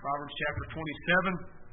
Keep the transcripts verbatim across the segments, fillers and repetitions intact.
Proverbs chapter twenty-seven.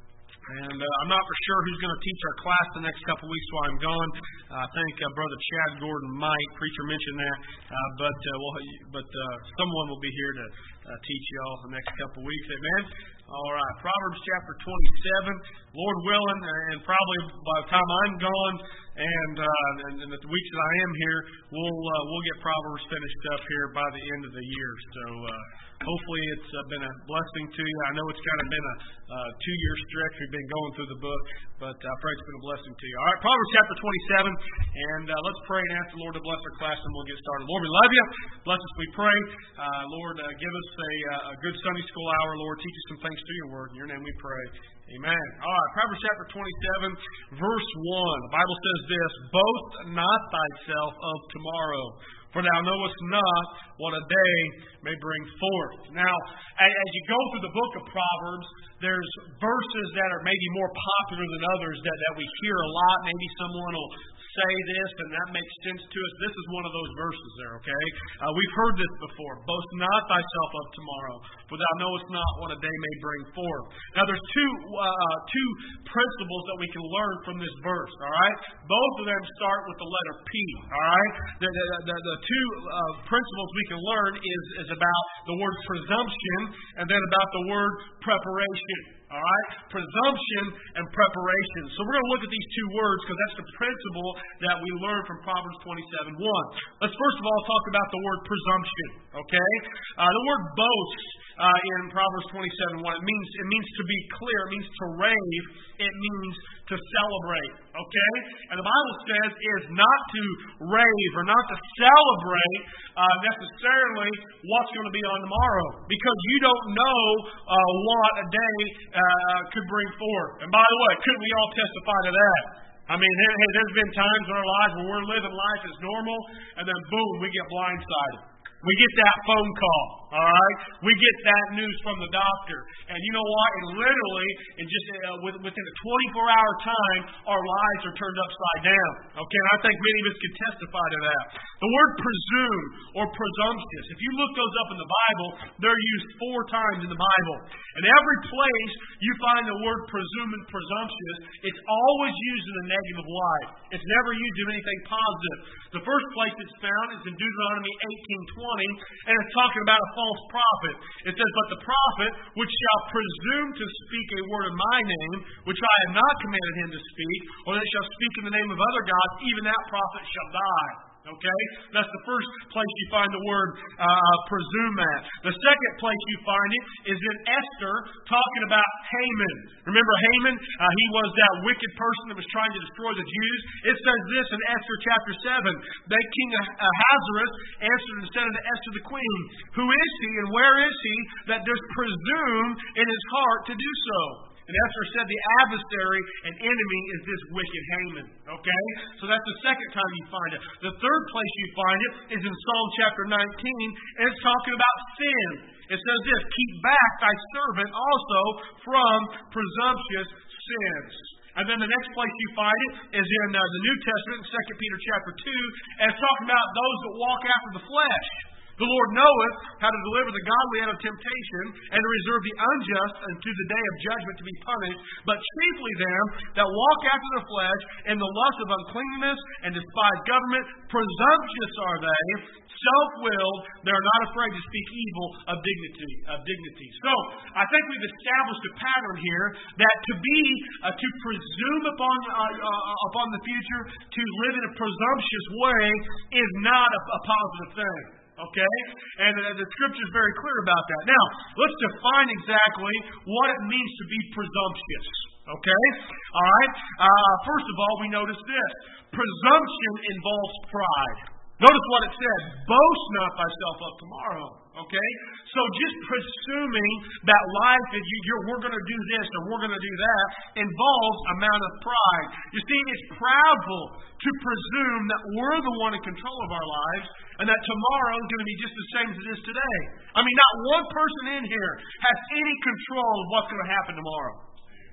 And uh, I'm not for sure who's going to teach our class the next couple of weeks while I'm gone. Uh, I think uh, Brother Chad Gordon might. Preacher mentioned that. Uh, but uh, well, but uh, someone will be here to uh, teach y'all the next couple of weeks. Amen. All right. Proverbs chapter twenty-seven. Lord willing, and probably by the time I'm gone and uh, and, and the weeks that I am here, we'll uh, we'll get Proverbs finished up here by the end of the year. So uh, hopefully it's uh, been a blessing to you. I know it's kind of been a uh, two-year stretch. We've been going through the book, but I pray it's been a blessing to you. All right, Proverbs chapter twenty-seven, and uh, let's pray and ask the Lord to bless our class, and we'll get started. Lord, we love you. Bless us, we pray. Uh, Lord, uh, give us a, uh, a good Sunday school hour. Lord, teach us some things through your word. In your name we pray. Amen. All right, Proverbs chapter twenty-seven, verse one. The Bible says this: Boast not thyself of tomorrow, for thou knowest not what a day may bring forth. Now, as you go through the book of Proverbs, there's verses that are maybe more popular than others that, that we hear a lot. Maybe someone will say this, and that makes sense to us. This is one of those verses there, okay? Uh, we've heard this before. Boast not thyself of tomorrow, for thou knowest not what a day may bring forth. Now, there's two uh, two principles that we can learn from this verse, all right? Both of them start with the letter P, all right? The, the, the, the two uh, principles we can learn is, is about the word presumption and then about the word preparation. All right? Presumption and preparation. So we're going to look at these two words because that's the principle that we learn from Proverbs twenty-seven one. Let's first of all talk about the word presumption. Okay? Uh, the word boast uh, in Proverbs twenty-seven one, it means, it means to be clear. It means to rave. It means to celebrate. Okay? And the Bible says is not to rave or not to celebrate uh, necessarily what's going to be on tomorrow, because you don't know uh, what a day uh, could bring forth. And by the way, couldn't we all testify to that? I mean, hey, there's been times in our lives where we're living life as normal, and then boom, we get blindsided. We get that phone call, all right? We get that news from the doctor. And you know what? And literally, in just uh, within a twenty-four hour time, our lives are turned upside down. Okay? And I think many of us can testify to that. The word presume or presumptuous, if you look those up in the Bible, they're used four times in the Bible. And every place you find the word presume and presumptuous, it's always used in a negative light. It's never used in anything positive. The first place it's found is in Deuteronomy eighteen twenty. And it's talking about a false prophet. It says, But the prophet which shall presume to speak a word in my name, which I have not commanded him to speak, or that shall speak in the name of other gods, even that prophet shall die. Okay? That's the first place you find the word uh, presume at. The second place you find it is in Esther, talking about Haman. Remember Haman? Uh, he was that wicked person that was trying to destroy the Jews. It says this in Esther chapter seven. Then King Ahasuerus answered and said unto Esther the queen, Who is he and where is he that does presume in his heart to do so? And Esther said the adversary and enemy is this wicked Haman. Okay? So that's the second time you find it. The third place you find it is in Psalm chapter nineteen, and it's talking about sin. It says this, Keep back thy servant also from presumptuous sins. And then the next place you find it is in uh, the New Testament, in Second Peter chapter two, and it's talking about those that walk after the flesh. The Lord knoweth how to deliver the godly out of temptation, and to reserve the unjust unto the day of judgment to be punished, but chiefly them that walk after the flesh in the lust of uncleanness and despise government. Presumptuous are they, self-willed, they are not afraid to speak evil of dignity. Of dignity. So, I think we've established a pattern here that to be, uh, to presume upon uh, uh, upon the future, to live in a presumptuous way, is not a, a positive thing. Okay? And uh, the Scripture is very clear about that. Now, let's define exactly what it means to be presumptuous. Okay? All right? Uh, first of all, we notice this. Presumption involves pride. Notice what it said. Boast not thyself of tomorrow. Okay? So just presuming that life is you, you're, we're going to do this or we're going to do that involves a amount of pride. You see, it's proudful to presume that we're the one in control of our lives and that tomorrow is going to be just the same as it is today. I mean, not one person in here has any control of what's going to happen tomorrow.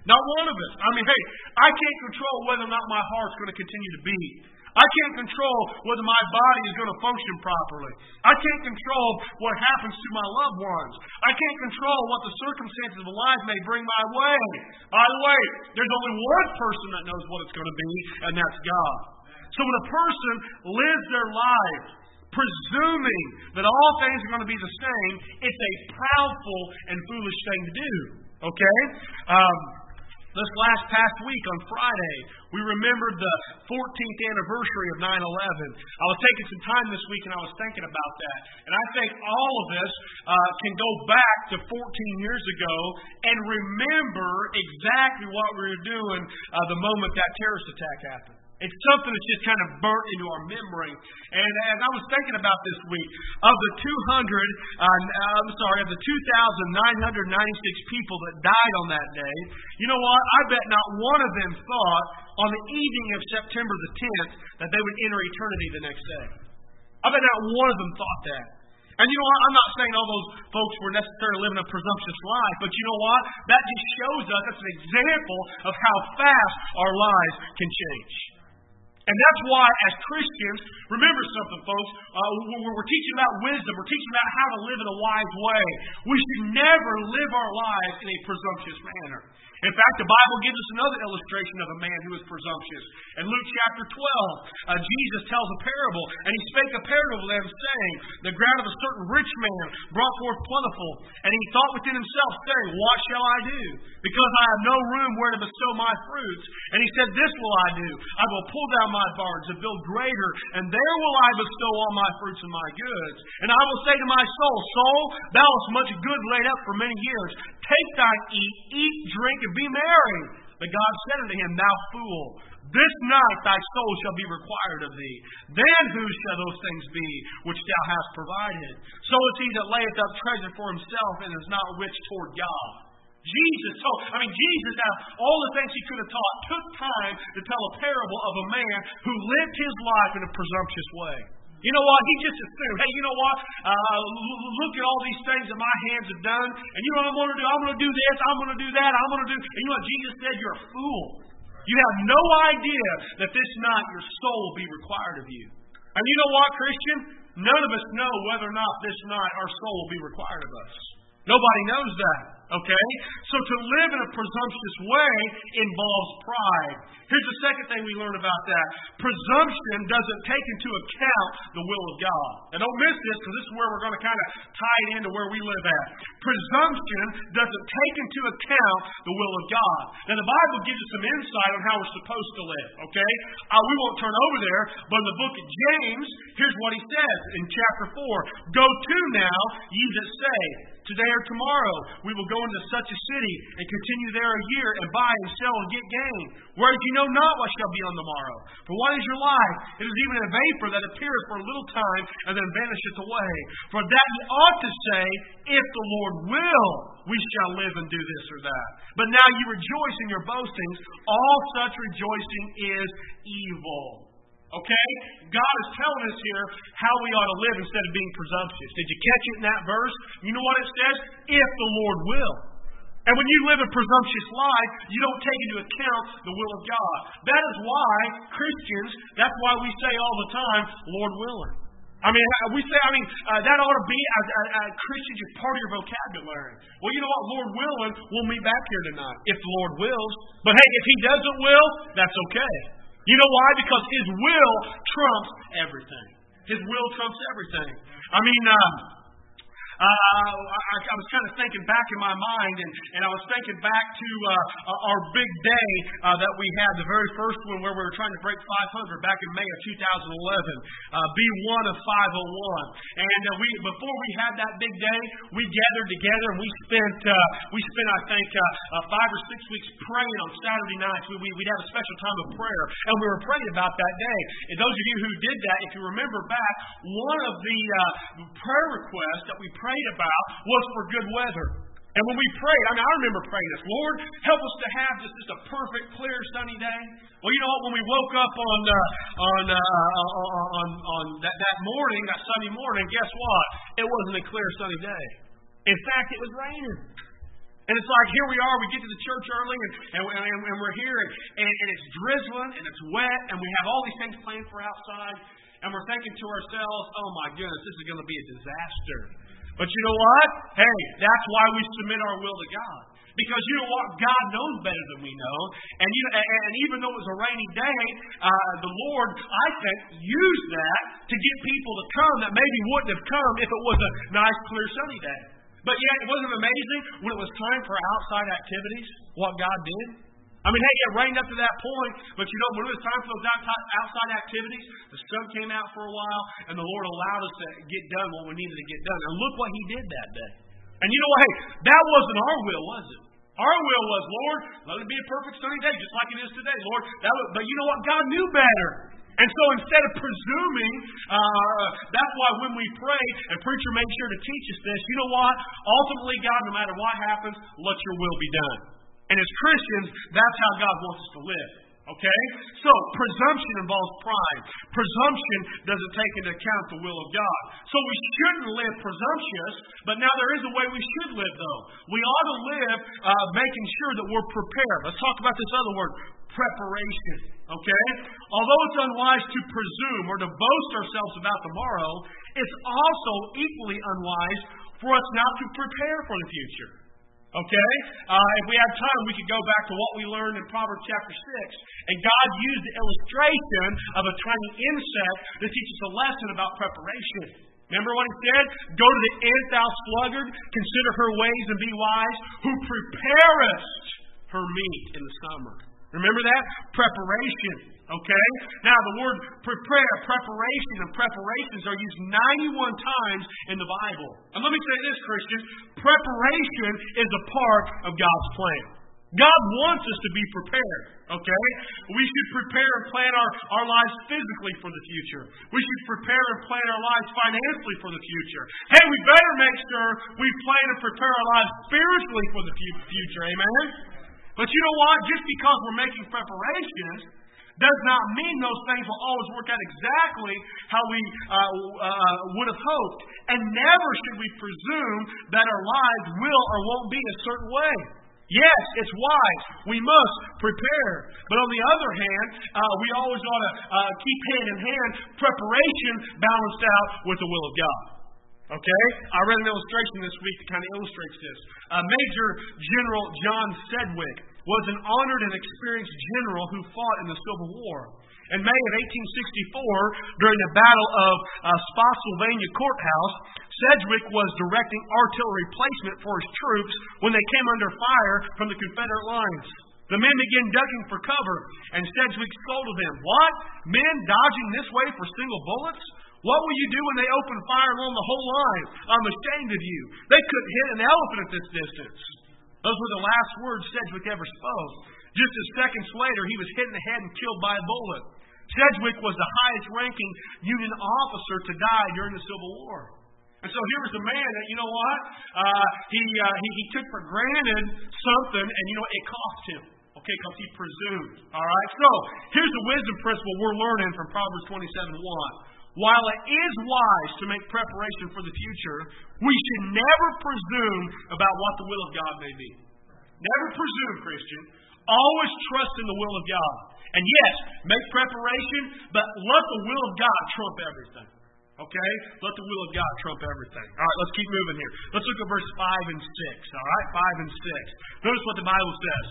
Not one of us. I mean, hey, I can't control whether or not my heart's going to continue to beat. I can't control whether my body is going to function properly. I can't control what happens to my loved ones. I can't control what the circumstances of life may bring my way. By the way, there's only one person that knows what it's going to be, and that's God. So when a person lives their life presuming that all things are going to be the same, it's a proudful and foolish thing to do. Okay? Um, this last past week on Friday, we remembered the fourteenth anniversary of nine eleven. I was taking some time this week and I was thinking about that. And I think all of us uh, can go back to fourteen years ago and remember exactly what we were doing uh, the moment that terrorist attack happened. It's something that's just kind of burnt into our memory. And as I was thinking about this week, of the two hundred, uh, I'm sorry, of the two thousand nine hundred ninety-six people that died on that day, you know what? I bet not one of them thought on the evening of September the tenth that they would enter eternity the next day. I bet not one of them thought that. And you know what? I'm not saying all those folks were necessarily living a presumptuous life, but you know what? That just shows us, that's an example of how fast our lives can change. And that's why, as Christians, remember something, folks. Uh, we're teaching about wisdom. We're teaching about how to live in a wise way. We should never live our lives in a presumptuous manner. In fact, the Bible gives us another illustration of a man who was presumptuous. In Luke chapter twelve, uh, Jesus tells a parable, and he spake a parable to them, saying, the ground of a certain rich man brought forth plentiful, and he thought within himself, saying, what shall I do? Because I have no room where to bestow my fruits. And he said, this will I do. I will pull down my barns and build greater, and there will I bestow all my fruits and my goods. And I will say to my soul, soul, thou hast much good laid up for many years. Take thine eat, eat, drink, and be merry. But God said unto him, thou fool, this night thy soul shall be required of thee. Then whose shall those things be which thou hast provided? So is he that layeth up treasure for himself and is not rich toward God. Jesus told, I mean, Jesus, out of all the things he could have taught, took time to tell a parable of a man who lived his life in a presumptuous way. You know what? He just assumed, hey, you know what? Uh, look at all these things that my hands have done. And you know what I'm going to do? I'm going to do this. I'm going to do that. I'm going to do... And you know what Jesus said? You're a fool. You have no idea that this night your soul will be required of you. And you know what, Christian? None of us know whether or not this night our soul will be required of us. Nobody knows that. Okay? So to live in a presumptuous way involves pride. Here's the second thing we learn about that. Presumption doesn't take into account the will of God. Now don't miss this, because this is where we're going to kind of tie it into where we live at. Presumption doesn't take into account the will of God. Now the Bible gives us some insight on how we're supposed to live. Okay? Uh, we won't turn over there, but in the book of James, here's what he says in chapter four. Go to now, ye that say, today or tomorrow we will go into such a city and continue there a year and buy and sell and get gain. Whereas you know not what shall be on the morrow. For what is your life? It is even a vapor that appeareth for a little time and then vanisheth away. For that ye ought to say, if the Lord will, we shall live and do this or that. But now ye rejoice in your boastings. All such rejoicing is evil. Okay? God is telling us here how we ought to live instead of being presumptuous. Did you catch it in that verse? You know what it says? If the Lord will. And when you live a presumptuous life, you don't take into account the will of God. That is why Christians, that's why we say all the time, Lord willing. I mean, we say, I mean, uh, that ought to be, as a, a Christian, just part of your vocabulary. Well, you know what? Lord willing, we'll meet back here tonight, if the Lord wills. But hey, if He doesn't will, that's okay. You know why? Because His will trumps everything. His will trumps everything. I mean, uh, uh, I, I was kind of thinking back in my mind, and, and I was thinking back to uh, our big day uh, that we had, the very first one where we were trying to break five hundred back in May of two thousand eleven. Uh, B one of five oh one. And uh, we before we had that big day, we gathered together and we spent, uh, we spent I think, uh, uh, five or six weeks praying on Saturday nights. We, we, we'd have a special time of prayer, and we were praying about that day. And those of you who did that, if you remember back, one of the uh, prayer requests that we prayed about was for good weather. And when we prayed, I mean, I remember praying this, Lord, help us to have just, just a perfect, clear, sunny day. Well, you know what? When we woke up on uh, on uh, on on that, that morning, that sunny morning, guess what? It wasn't a clear, sunny day. In fact, it was raining. And it's like, here we are, we get to the church early, and, and, and, and we're here, and, and, and it's drizzling, and it's wet, and we have all these things planned for outside, and we're thinking to ourselves, oh my goodness, this is going to be a disaster. But you know what? Hey, that's why we submit our will to God. Because you know what? God knows better than we know. And, you, and even though it was a rainy day, uh, the Lord, I think, used that to get people to come that maybe wouldn't have come if it was a nice, clear, sunny day. But yet, it wasn't amazing when it was time for outside activities, what God did? I mean, hey, it rained up to that point, but you know, when it was time for those outside activities, the sun came out for a while, and the Lord allowed us to get done what we needed to get done. And look what He did that day. And you know what? Hey, that wasn't our will, was it? Our will was, Lord, let it be a perfect sunny day, just like it is today, Lord. That was, but you know what? God knew better. And so instead of presuming, uh, that's why when we pray, and preacher made sure to teach us this, you know what? Ultimately, God, no matter what happens, let your will be done. And as Christians, that's how God wants us to live. Okay? So, presumption involves pride. Presumption doesn't take into account the will of God. So we shouldn't live presumptuous, but now there is a way we should live, though. We ought to live uh, making sure that we're prepared. Let's talk about this other word, preparation. Okay? Although it's unwise to presume or to boast ourselves about tomorrow, it's also equally unwise for us not to prepare for the future. Okay? Uh, if we have time, we could go back to what we learned in Proverbs chapter six. And God used the illustration of a tiny insect to teach us a lesson about preparation. Remember what He said? Go to the ant, thou sluggard, consider her ways and be wise, who preparest her meat in the summer. Remember that? Preparation. Okay? Now, the word prepare, preparation, and preparations are used ninety-one times in the Bible. And let me say this, Christians. Preparation is a part of God's plan. God wants us to be prepared. Okay? We should prepare and plan our, our lives physically for the future. We should prepare and plan our lives financially for the future. Hey, we better make sure we plan and prepare our lives spiritually for the future. Amen? But you know what? Just because we're making preparations does not mean those things will always work out exactly how we uh, uh, would have hoped. And never should we presume that our lives will or won't be a certain way. Yes, it's wise. We must prepare. But on the other hand, uh, we always ought to uh, keep hand in hand preparation balanced out with the will of God. Okay? I read an illustration this week that kind of illustrates this. Uh, Major General John Sedgwick was an honored and experienced general who fought in the Civil War. In May of eighteen sixty-four, during the Battle of uh, Spotsylvania Courthouse, Sedgwick was directing artillery placement for his troops when they came under fire from the Confederate lines. The men began ducking for cover, and Sedgwick scolded them. What? Men dodging this way for single bullets? What will you do when they open fire along the whole line? I'm ashamed of you. They couldn't hit an elephant at this distance. Those were the last words Sedgwick ever spoke. Just as seconds later, he was hit in the head and killed by a bullet. Sedgwick was the highest-ranking Union officer to die during the Civil War. And so here was a man that, you know what, uh, he, uh, he he took for granted something, and you know it cost him. Okay, because he presumed. All right. So here's the wisdom principle we're learning from Proverbs twenty-seven one. While it is wise to make preparation for the future, we should never presume about what the will of God may be. Never presume, Christian. Always trust in the will of God. And yes, make preparation, but let the will of God trump everything. Okay? Let the will of God trump everything. All right, let's keep moving here. Let's look at verse five and six. All right, five and six. Notice what the Bible says.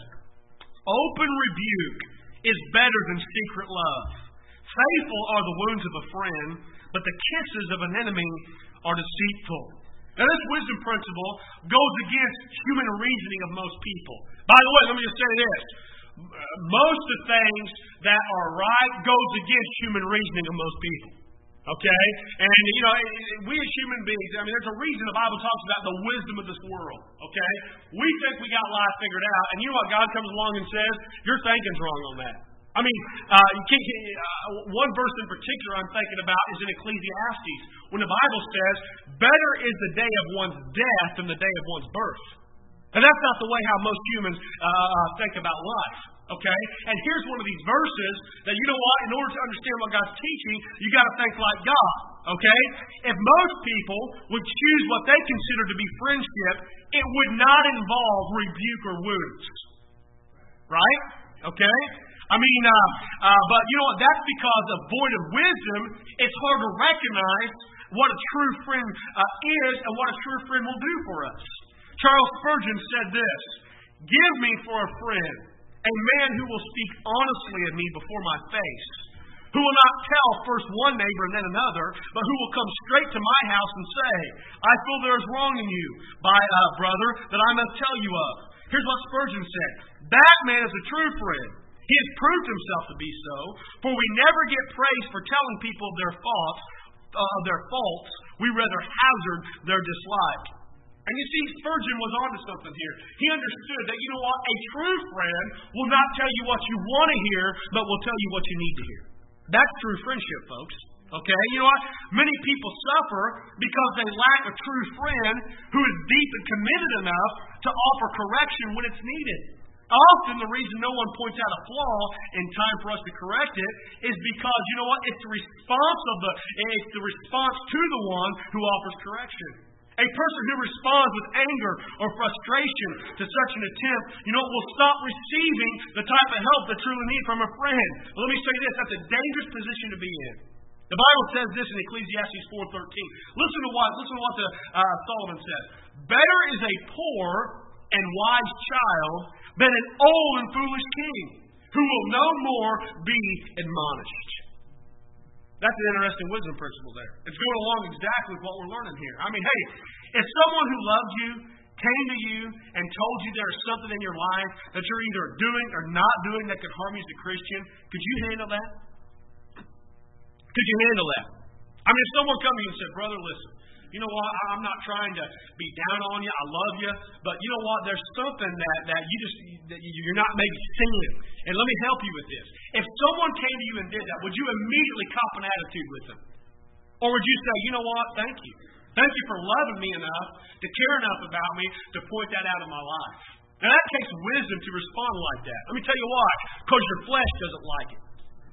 Open rebuke is better than secret love. Faithful are the wounds of a friend, but the kisses of an enemy are deceitful. Now, this wisdom principle goes against human reasoning of most people. By the way, let me just say this. Most of the things that are right goes against human reasoning of most people. Okay? And, you know, we as human beings, I mean, there's a reason the Bible talks about the wisdom of this world. Okay? We think we got life figured out. And you know what God comes along and says? Your thinking's wrong on that. I mean, uh, you can't, uh, one verse in particular I'm thinking about is in Ecclesiastes, when the Bible says, better is the day of one's death than the day of one's birth. And that's not the way how most humans uh, think about life. Okay? And here's one of these verses that, you know what, in order to understand what God's teaching, you got to think like God. Okay? If most people would choose what they consider to be friendship, it would not involve rebuke or wounds. Right? Okay? I mean, uh, uh, but you know what? That's because of void of wisdom, it's hard to recognize what a true friend uh, is and what a true friend will do for us. Charles Spurgeon said this, "Give me for a friend a man who will speak honestly of me before my face, who will not tell first one neighbor and then another, but who will come straight to my house and say, I feel there is wrong in you, by uh, brother, that I must tell you of." Here's what Spurgeon said, "That man is a true friend. He has proved himself to be so, for we never get praise for telling people of their faults, uh, their faults. We rather hazard their dislike." And you see, Spurgeon was onto something here. He understood that, you know what, a true friend will not tell you what you want to hear, but will tell you what you need to hear. That's true friendship, folks. Okay? You know what? Many people suffer because they lack a true friend who is deep and committed enough to offer correction when it's needed. Often the reason no one points out a flaw in time for us to correct it is because, you know what, it's the response of the it's the response to the one who offers correction. A person who responds with anger or frustration to such an attempt, you know, will stop receiving the type of help they truly need from a friend. Let me say this, that's a dangerous position to be in. The Bible says this in Ecclesiastes four thirteen. Listen to what listen to what the, uh, Solomon says. "Better is a poor and wise child than an old and foolish king, who will no more be admonished." That's an interesting wisdom principle there. It's going along exactly with what we're learning here. I mean, hey, if someone who loved you came to you and told you there is something in your life that you're either doing or not doing that could harm you as a Christian, could you handle that? Could you handle that? I mean, if someone come to you and said, "Brother, listen, you know what, I'm not trying to be down on you, I love you, but you know what, there's something that, that you just, that you're not maybe seeing, and let me help you with this." If someone came to you and did that, would you immediately cop an attitude with them? Or would you say, "You know what, thank you. Thank you for loving me enough, to care enough about me, to point that out in my life." Now that takes wisdom to respond like that. Let me tell you why. Because your flesh doesn't like it.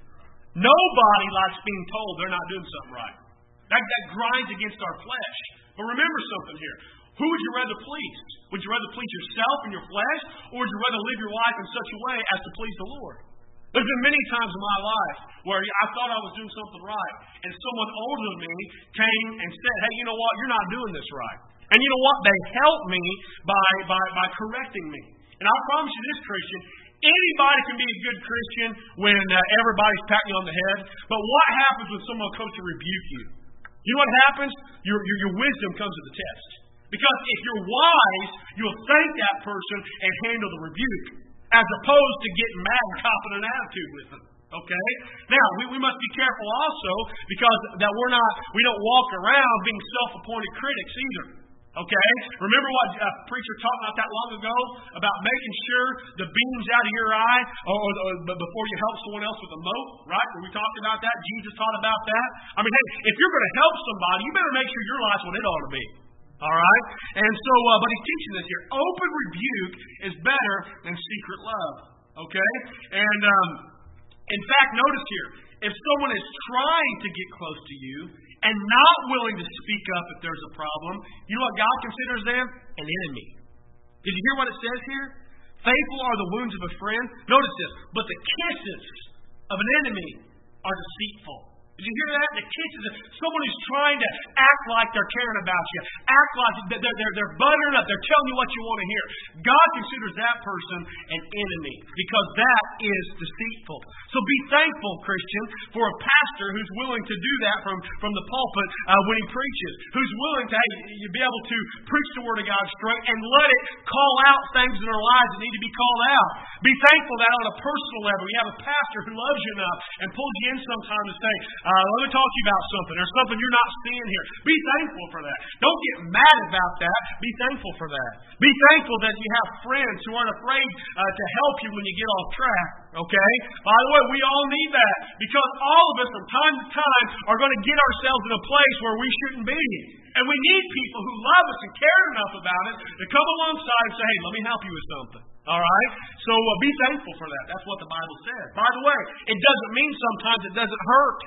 Nobody likes being told they're not doing something right. That, that grinds against our flesh. But remember something here. Who would you rather please? Would you rather please yourself and your flesh? Or would you rather live your life in such a way as to please the Lord? There's been many times in my life where I thought I was doing something right, and someone older than me came and said, "Hey, you know what? You're not doing this right." And you know what? They helped me by, by, by correcting me. And I promise you this, Christian, anybody can be a good Christian when uh, everybody's patting you on the head. But what happens when someone comes to rebuke you? You know what happens? Your, your, your wisdom comes to the test. Because if you're wise, you'll thank that person and handle the rebuke, as opposed to getting mad and copping an attitude with them. Okay? Now, we, we must be careful also, because that we're not, we don't walk around being self-appointed critics either. Okay? Remember what a preacher taught not that long ago about making sure the beam's out of your eye or, or, or before you help someone else with a mote, right? We talked about that. Jesus taught about that. I mean, hey, if you're going to help somebody, you better make sure your life's what it ought to be. All right? And so, uh, but he's teaching this here. Open rebuke is better than secret love. Okay? And, um, in fact, notice here, if someone is trying to get close to you and not willing to speak up if there's a problem, you know what God considers them? An enemy. Did you hear what it says here? Faithful are the wounds of a friend. Notice this. But the kisses of an enemy are deceitful. Did you hear that? The kisses of someone who's trying to act like they're caring about you, act like they're, they're, they're buttering up, they're telling you what you want to hear. God considers that person an enemy because that is deceitful. So be thankful, Christian, for a pastor who's willing to do that from, from the pulpit uh, when he preaches, who's willing to hey, you be able to preach the Word of God straight and let it call out things in our lives that need to be called out. Be thankful that on a personal level you have a pastor who loves you enough and pulls you in sometime to say, Uh, let me talk to you about something. There's something you're not seeing here. Be thankful for that. Don't get mad about that. Be thankful for that. Be thankful that you have friends who aren't afraid uh, to help you when you get off track. Okay? By the way, we all need that because all of us from time to time are going to get ourselves in a place where we shouldn't be. And we need people who love us and care enough about it to come alongside and say, hey, let me help you with something. All right? So uh, be thankful for that. That's what the Bible says. By the way, it doesn't mean sometimes it doesn't hurt.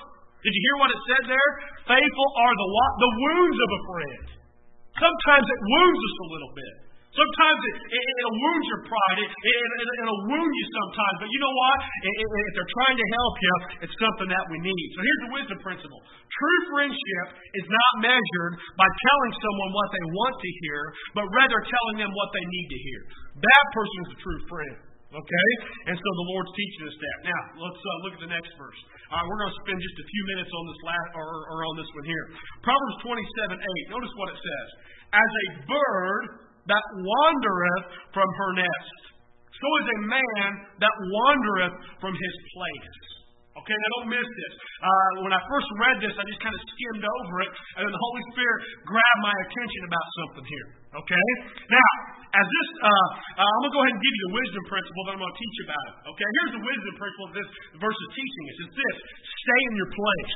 Did you hear what it said there? Faithful are the what? The wounds of a friend. Sometimes it wounds us a little bit. Sometimes it, it, it'll wound your pride. It, it, it, it'll wound you sometimes. But you know what? It, it, if they're trying to help you, it's something that we need. So here's the wisdom principle. True friendship is not measured by telling someone what they want to hear, but rather telling them what they need to hear. That person is a true friend. Okay? And so the Lord's teaching us that. Now, let's uh, look at the next verse. All right, we're going to spend just a few minutes on this last, or, or on this one here. Proverbs twenty-seven eight. Notice what it says. As a bird that wandereth from her nest, so is a man that wandereth from his place. Okay, now don't miss this. Uh, when I first read this, I just kind of skimmed over it, and then the Holy Spirit grabbed my attention about something here. Okay? Now, as this, uh, uh, I'm going to go ahead and give you the wisdom principle, then I'm going to teach you about it. Okay? Here's the wisdom principle that this verse is teaching us. It's this. Stay in your place.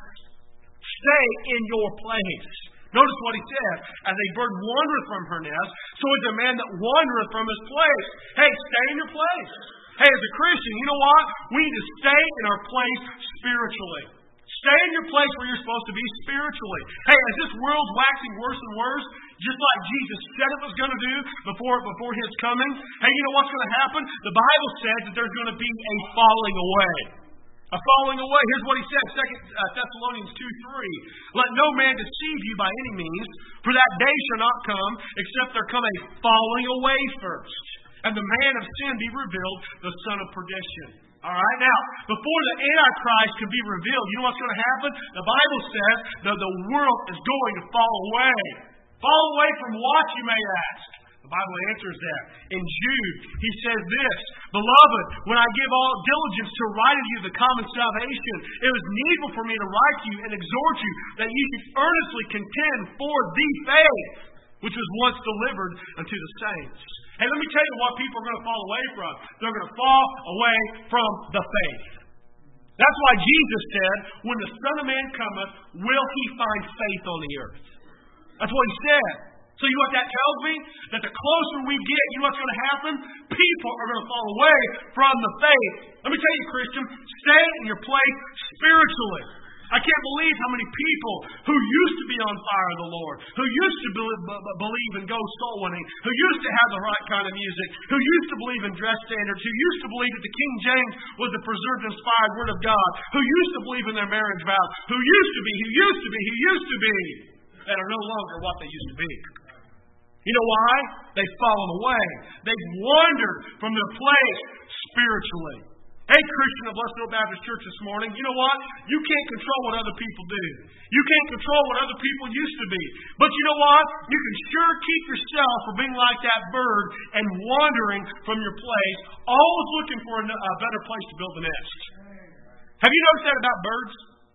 Stay in your place. Notice what he said. As a bird wandereth from her nest, so is a man that wandereth from his place. Hey, stay in your place. Hey, as a Christian, you know what? We need to stay in our place spiritually. Stay in your place where you're supposed to be spiritually. Hey, as this world's waxing worse and worse, just like Jesus said it was going to do before, before His coming, hey, you know what's going to happen? The Bible says that there's going to be a falling away. A falling away. Here's what he said, Second Thessalonians two three. Let no man deceive you by any means, for that day shall not come, except there come a falling away first, and the man of sin be revealed, the son of perdition. All right, now, before the Antichrist can be revealed, you know what's going to happen? The Bible says that the world is going to fall away. Fall away from what, you may ask? The Bible answers that. In Jude, he says this, Beloved, when I give all diligence to write unto you the common salvation, it was needful for me to write to you and exhort you that you should earnestly contend for the faith which was once delivered unto the saints. Hey, let me tell you what people are going to fall away from. They're going to fall away from the faith. That's why Jesus said, when the Son of Man cometh, will He find faith on the earth? That's what He said. So you know what that tells me? That the closer we get, you know what's going to happen? People are going to fall away from the faith. Let me tell you, Christian, stay in your place spiritually. I can't believe how many people who used to be on fire of the Lord, who used to believe in ghost soul winning, who used to have the right kind of music, who used to believe in dress standards, who used to believe that the King James was the preserved, inspired Word of God, who used to believe in their marriage vows, who used to be, who used to be, who used to be, that are no longer what they used to be. You know why? They've fallen away. They've wandered from their place spiritually. Hey, Christian of Blessed Hill Baptist Church this morning, you know what? You can't control what other people do. You can't control what other people used to be. But you know what? You can sure keep yourself from being like that bird and wandering from your place, always looking for a, a better place to build a nest. Have you noticed that about birds?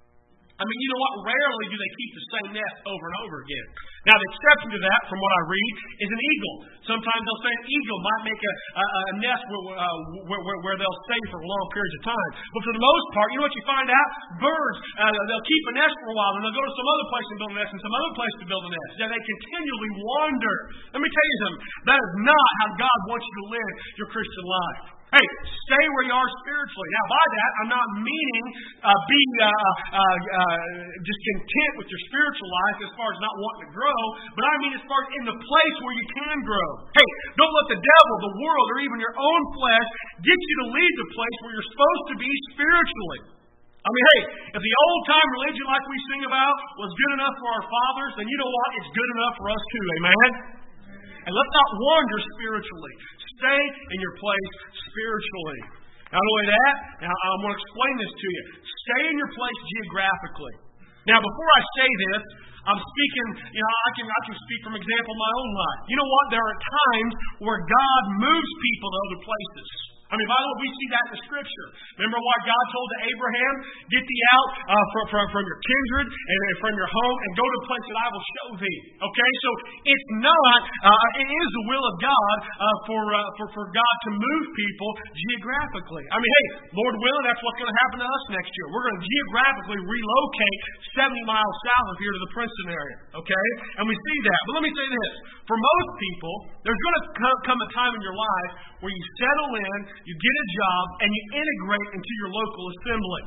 I mean, you know what? Rarely do they keep the same nest over and over again. Now, the exception to that, from what I read, is an eagle. Sometimes they'll say an eagle might make a, a, a nest where, uh, where, where, where they'll stay for long periods of time. But for the most part, you know what you find out? Birds, uh, they'll keep a nest for a while, and they'll go to some other place and build a nest, and some other place to build a nest. And they continually wander. Let me tell you something. That is not how God wants you to live your Christian life. Hey, stay where you are spiritually. Now, by that, I'm not meaning uh, being uh, uh, uh, just content with your spiritual life as far as not wanting to grow, but I mean as far as in the place where you can grow. Hey, don't let the devil, the world, or even your own flesh get you to leave the place where you're supposed to be spiritually. I mean, hey, if the old-time religion like we sing about was good enough for our fathers, then you know what? It's good enough for us too, amen? And let's not wander spiritually. Stay in your place spiritually. Not only that, now I want to explain this to you. Stay in your place geographically. Now, before I say this, I'm speaking, you know, I can I can speak from example of my own life. You know what? There are times where God moves people to other places. I mean, by the way, we see that in the Scripture. Remember what God told to Abraham? Get thee out uh, from, from, from your kindred and from your home and go to the place that I will show thee. Okay? So it's not, uh, it is the will of God uh, for, uh, for, for God to move people geographically. I mean, hey, Lord willing, that's what's going to happen to us next year. We're going to geographically relocate seventy miles south of here to the Princeton area. Okay? And we see that. But let me say this. For most people, there's going to come a time in your life where you settle in, you get a job, and you integrate into your local assembly.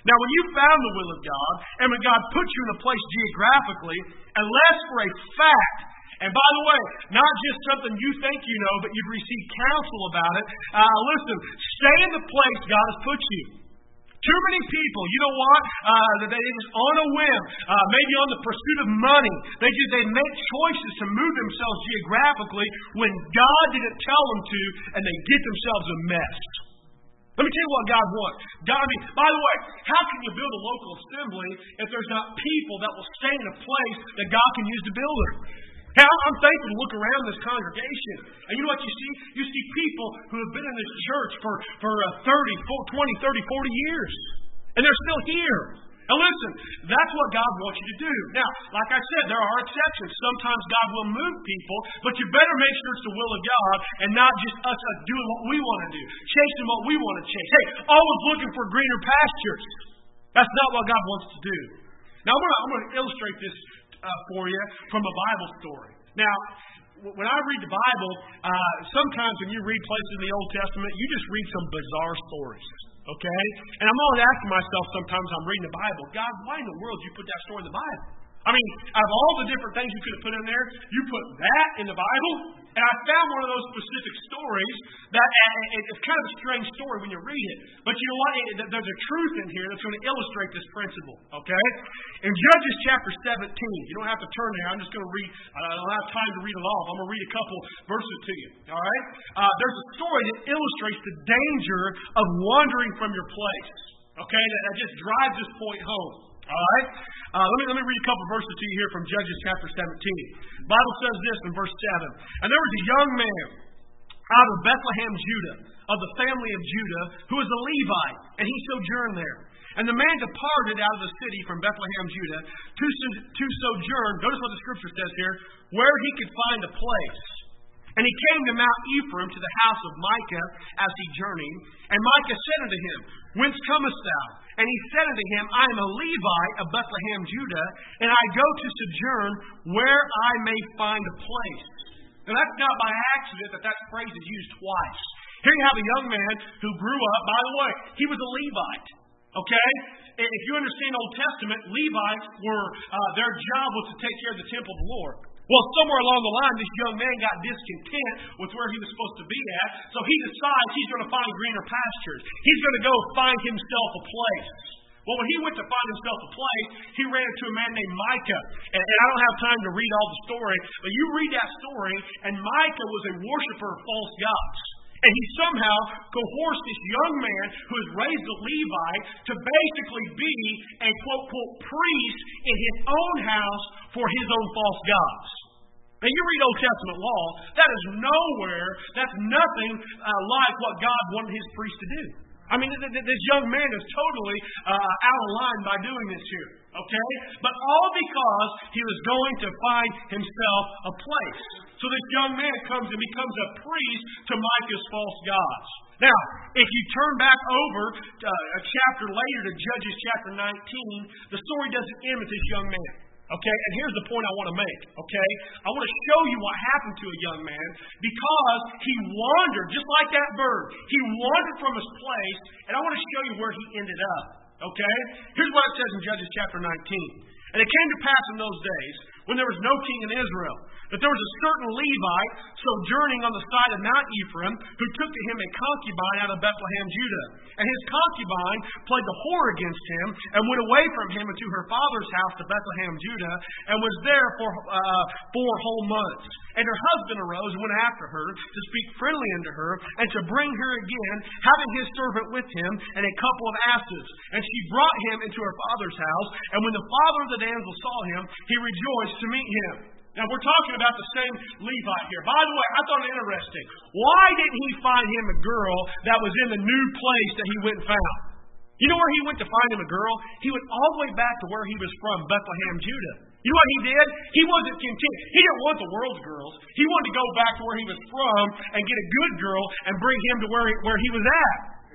Now, when you found the will of God, and when God put you in a place geographically, unless for a fact, and by the way, not just something you think you know, but you've received counsel about it, uh, listen, stay in the place God has put you. Too many people, you know what? Uh, they just on a whim, uh, maybe on the pursuit of money, they just they make choices to move themselves geographically when God didn't tell them to, and they get themselves a mess. Let me tell you what God wants. God, I mean, by the way, how can you build a local assembly if there's not people that will stay in a place that God can use to build it? Hey, I'm thankful to look around this congregation. And you know what you see? You see people who have been in this church for, for thirty, twenty, thirty, forty years. And they're still here. And listen, that's what God wants you to do. Now, like I said, there are exceptions. Sometimes God will move people, but you better make sure it's the will of God and not just us doing what we want to do, chasing what we want to chase. Hey, always looking for greener pastures. That's not what God wants to do. Now, I'm going to, I'm going to illustrate this Uh, for you from a Bible story. Now, when I read the Bible, uh, sometimes when you read places in the Old Testament, you just read some bizarre stories. Okay? And I'm always asking myself sometimes I'm reading the Bible, God, why in the world did you put that story in the Bible? I mean, out of all the different things you could have put in there, you put that in the Bible? And I found one of those specific stories that it's kind of a strange story when you read it. But you know what? There's a truth in here that's going to illustrate this principle. Okay? In Judges chapter seventeen, you don't have to turn there. I'm just going to read. I don't have time to read it all. I'm going to read a couple verses to you. All right? Uh, there's a story that illustrates the danger of wandering from your place. Okay? That, that just drives this point home. All right? Uh, let me let me read a couple verses to you here from Judges chapter seventeen. The Bible says this in verse seven. And there was a young man out of Bethlehem, Judah, of the family of Judah, who was a Levite, and he sojourned there. And the man departed out of the city from Bethlehem, Judah, to, to sojourn, notice what the scripture says here, where he could find a place. And he came to Mount Ephraim, to the house of Micah, as he journeyed. And Micah said unto him, Whence comest thou? And he said unto him, I am a Levite of Bethlehem, Judah, and I go to sojourn where I may find a place. Now that's not by accident that that phrase is used twice. Here you have a young man who grew up, by the way, he was a Levite. Okay? If you understand Old Testament, Levites were, uh, their job was to take care of the temple of the Lord. Well, somewhere along the line, this young man got discontent with where he was supposed to be at, so he decides he's going to find greener pastures. He's going to go find himself a place. Well, when he went to find himself a place, he ran into a man named Micah. And, and I don't have time to read all the story, but you read that story, and Micah was a worshiper of false gods. And he somehow coerced this young man who was raised a Levite to basically be a quote-quote priest in his own house for his own false gods. Now you read Old Testament law, that is nowhere, that's nothing uh, like what God wanted his priest to do. I mean, this young man is totally uh, out of line by doing this here. Okay? But all because he was going to find himself a place. So this young man comes and becomes a priest to Micah's false gods. Now, if you turn back over to, uh, a chapter later to Judges chapter nineteen, the story doesn't end with this young man. Okay, and here's the point I want to make, okay? I want to show you what happened to a young man because he wandered, just like that bird. He wandered from his place, and I want to show you where he ended up, okay? Here's what it says in Judges chapter nineteen. And it came to pass in those days, when there was no king in Israel, that there was a certain Levite sojourning on the side of Mount Ephraim, who took to him a concubine out of Bethlehem, Judah. And his concubine played the whore against him, and went away from him into her father's house to Bethlehem, Judah, and was there for uh, four whole months. And her husband arose and went after her, to speak friendly unto her, and to bring her again, having his servant with him, and a couple of asses. And she brought him into her father's house, and when the father of the damsel saw him, he rejoiced to meet him. Now, we're talking about the same Levite here. By the way, I thought it interesting. Why didn't he find him a girl that was in the new place that he went and found? You know where he went to find him a girl? He went all the way back to where he was from, Bethlehem, Judah. You know what he did? He wasn't content. He didn't want the world's girls. He wanted to go back to where he was from and get a good girl and bring him to where he, where he was at.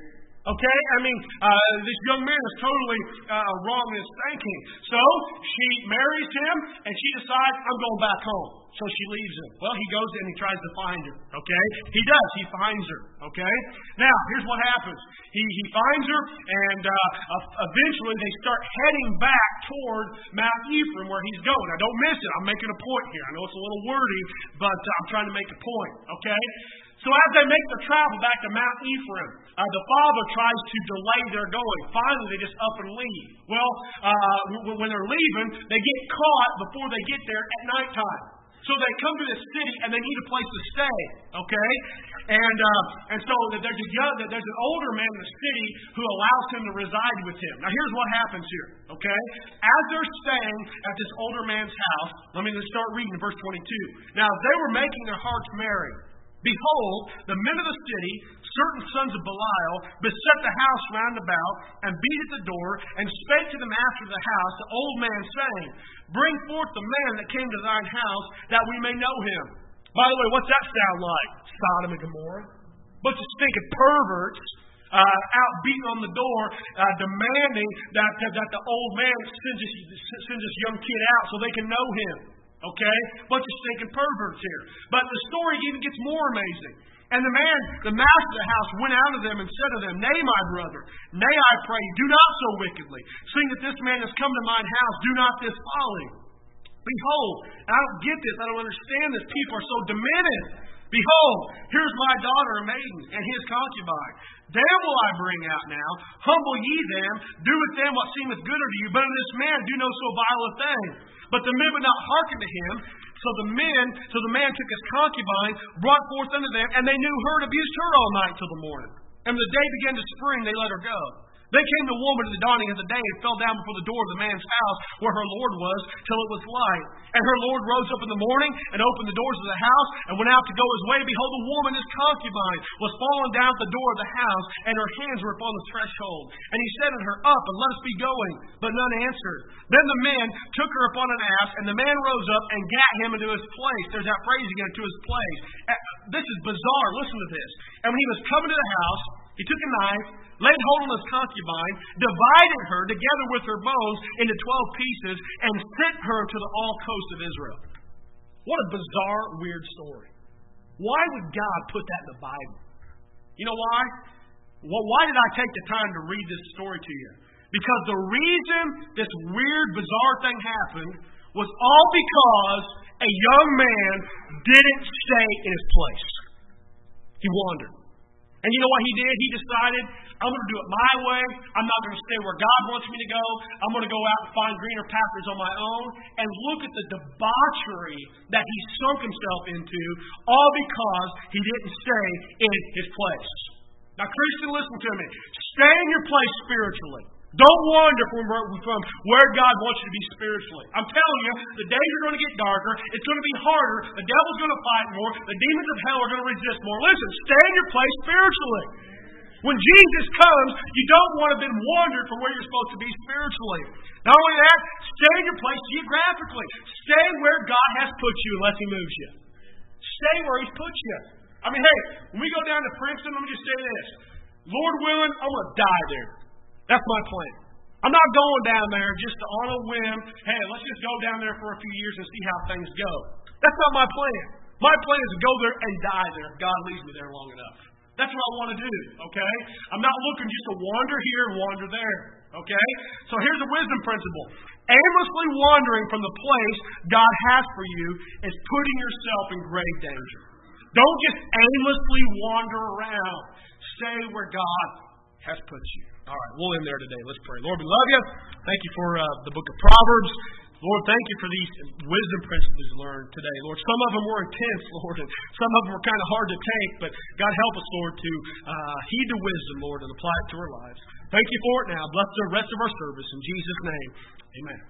Okay? I mean, uh, this young man is totally uh, wrong in his thinking. So she marries him, and she decides, I'm going back home. So she leaves him. Well, he goes and he tries to find her. Okay? He does. He finds her. Okay? Now, here's what happens. He he finds her, and uh, eventually they start heading back toward Mount Ephraim where he's going. Now, don't miss it. I'm making a point here. I know it's a little wordy, but uh, I'm trying to make a point. Okay? So as they make the travel back to Mount Ephraim, uh, the father tries to delay their going. Finally, they just up and leave. Well, uh, when they're leaving, they get caught before they get there at nighttime. So they come to this city and they need a place to stay, okay? And uh, and so there's a young, there's an older man in the city who allows him to reside with him. Now here's what happens here, okay? As they're staying at this older man's house, let me just start reading in verse twenty-two. Now as they were making their hearts merry, behold, the men of the city, certain sons of Belial, beset the house round about, and beat at the door, and spake to the master of the house, the old man, saying, Bring forth the man that came to thine house, that we may know him. By the way, what's that sound like? Sodom and Gomorrah? Bunch of stinking perverts uh, out beating on the door, uh, demanding that, that, that the old man sends this, sends this young kid out so they can know him. Okay? Bunch of stinking perverts here. But the story even gets more amazing. And the man, the master of the house, went out of them and said to them, Nay, my brother, nay, I pray, do not so wickedly. Seeing that this man has come to mine house, do not this folly. Behold, I don't get this, I don't understand this. People are so demented. Behold, here's my daughter, a maiden, and his concubine. Them will I bring out now. Humble ye them, do with them what seemeth good unto you. But in this man do no so vile a thing. But the men would not hearken to him. So the men, so the man took his concubine, brought forth unto them, and they knew her and abused her all night till the morning. And when the day began to spring, they let her go. Then came the woman to the dawning of the day and fell down before the door of the man's house where her Lord was till it was light. And her Lord rose up in the morning and opened the doors of the house and went out to go his way. Behold, the woman, his concubine, was fallen down at the door of the house, and her hands were upon the threshold. And he said unto her, Up, and let us be going. But none answered. Then the men took her upon an ass, and the man rose up and gat him into his place. There's that phrase again, to his place. This is bizarre. Listen to this. And when he was coming to the house, he took a knife, laid hold on his concubine, divided her together with her bones into twelve pieces, and sent her to the all coast of Israel. What a bizarre, weird story. Why would God put that in the Bible? You know why? Well, why did I take the time to read this story to you? Because the reason this weird, bizarre thing happened was all because a young man didn't stay in his place. He wandered. And you know what he did? He decided, I'm going to do it my way. I'm not going to stay where God wants me to go. I'm going to go out and find greener pastures on my own. And look at the debauchery that he sunk himself into, all because he didn't stay in his place. Now, Christian, listen to me. Stay in your place spiritually. Don't wander from where, from where God wants you to be spiritually. I'm telling you, the days are going to get darker. It's going to be harder. The devil's going to fight more. The demons of hell are going to resist more. Listen, stay in your place spiritually. When Jesus comes, you don't want to have been wandered from where you're supposed to be spiritually. Not only that, stay in your place geographically. Stay where God has put you unless He moves you. Stay where He's put you. I mean, hey, when we go down to Princeton, let me just say this. Lord willing, I'm going to die there. That's my plan. I'm not going down there just on a whim. Hey, let's just go down there for a few years and see how things go. That's not my plan. My plan is to go there and die there if God leaves me there long enough. That's what I want to do, okay? I'm not looking just to wander here and wander there, okay? So here's the wisdom principle. Aimlessly wandering from the place God has for you is putting yourself in grave danger. Don't just aimlessly wander around. Stay where God has put you. All right, we'll end there today. Let's pray. Lord, we love you. Thank you for uh, the book of Proverbs. Lord, thank you for these wisdom principles learned today. Lord, some of them were intense, Lord, and some of them were kind of hard to take, but God help us, Lord, to uh, heed the wisdom, Lord, and apply it to our lives. Thank you for it now. Bless the rest of our service. In Jesus' name, amen.